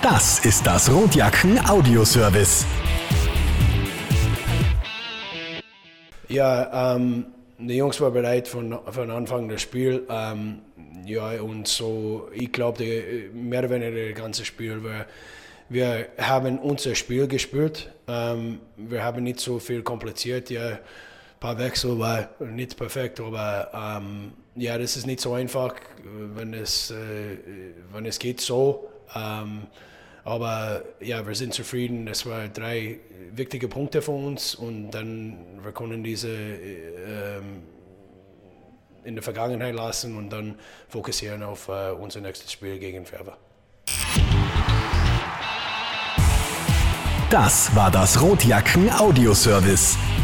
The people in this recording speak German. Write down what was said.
Das ist das Rotjacken Audioservice. Ja, die Jungs waren bereit von Anfang des Spiels. Ja, und so, ich glaube, mehr oder weniger das ganze Spiel, wir haben unser Spiel gespielt. Wir haben nicht so viel kompliziert. Ja, ein paar Wechsel war nicht perfekt, aber ja, das ist nicht so einfach, wenn es geht so. Aber ja, wir sind zufrieden. Das waren 3 wichtige Punkte für uns und dann wir können diese in der Vergangenheit lassen und dann fokussieren auf unser nächstes Spiel gegen Ferber. Das war das Rotjacken Audioservice.